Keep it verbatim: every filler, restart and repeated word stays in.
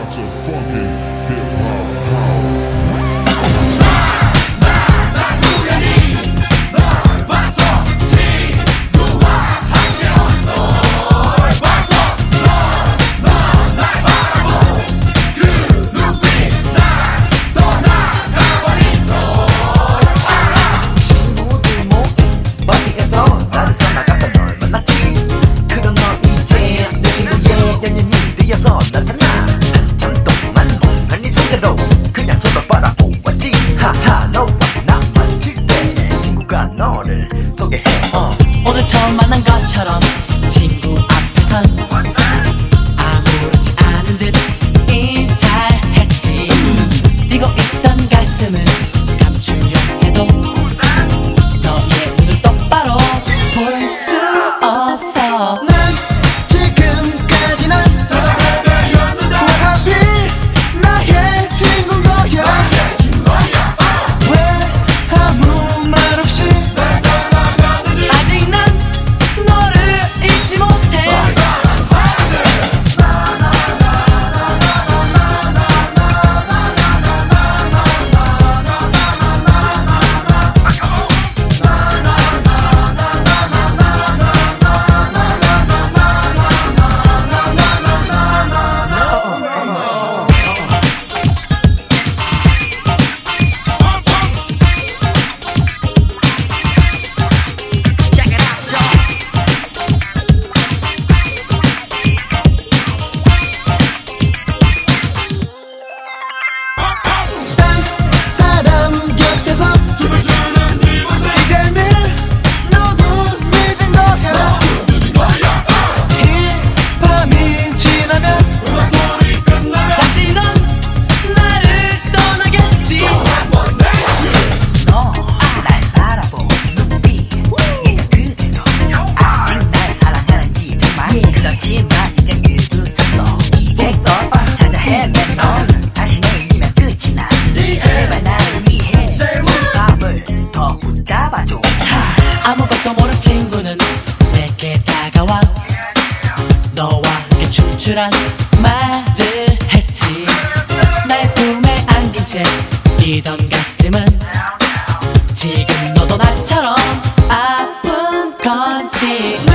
sounds of funky hip-hop house. 나타나 잠동만 멍하니 상대로 그냥 서로 바라보았지. 하하 너와 나 맞을 때 친구가 너를 소개해. 어. 오늘 처음 만난 것처럼 친구 앞에선 아무렇지 않은 듯 인사했지. 뛰고 있던 가슴은 감추려 해도 너의 눈을 똑바로 볼 수 없어. 난 지금까지 난 아무것도 모르는 친구는 내게 다가와 너와 함께 출출한 말을 했지. 나의 품에 안긴 채 뛰던 가슴은 지금 너도 나처럼 아픈 건지.